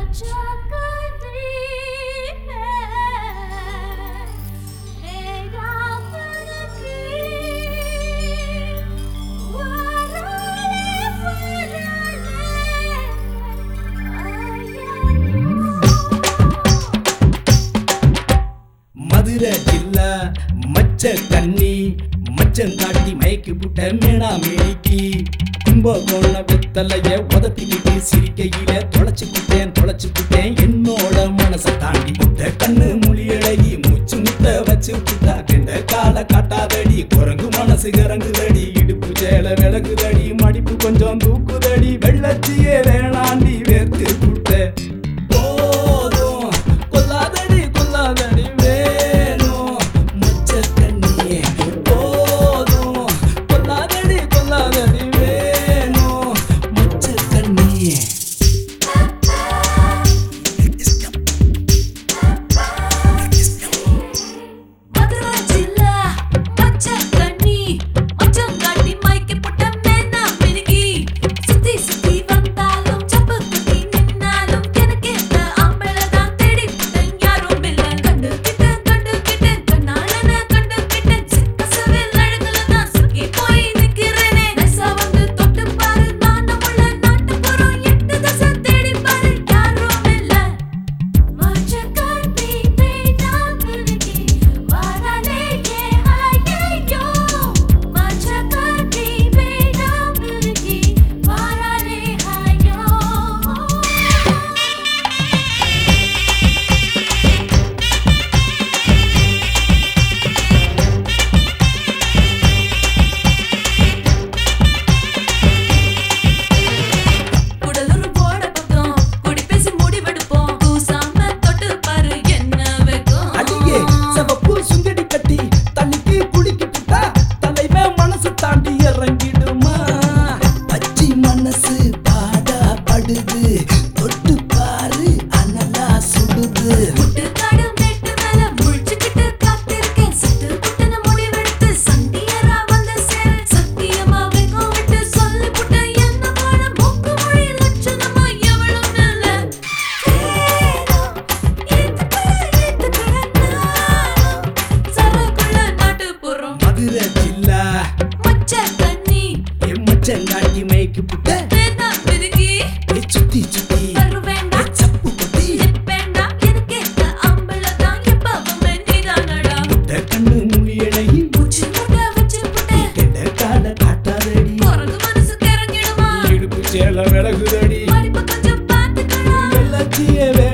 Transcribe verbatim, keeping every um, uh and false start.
மதுரை ஜில்லா மச்ச கண்ணி மச்சம் காட்டி மயக்கி புட்ட மேனா மேனிக்கு கும்பகோண வெத்தலைய உதப்பிக்கிட்டு சிரிக்கையில தொலைச்சு புட்டேன் தொலைச்சு புட்டேன் என்னோட மனசை தாண்டி புட்ட கண்ணு மொழியழகி மூச்சு முத்த வச்சு புட்டா கெண்ட கால காட்டாதடி குரங்கு மனசு கறங்குதடி இடுப்பு சேல விளக்குதடி மடிப்பு கொஞ்சம் தூக்குதடி வெள்ளச்சியே வேணாண்டி வேர்த்து புட்ட போதும் கொல்லாதடி கொல்லாதடி செங்காட்டி மேய்க்கு புட்ட சுத்தி சுத்தி கண்ணு மொழியழகி கால காட்டாதடி இடுப்பு சேல விலகுதடி வெள்ளச்சிய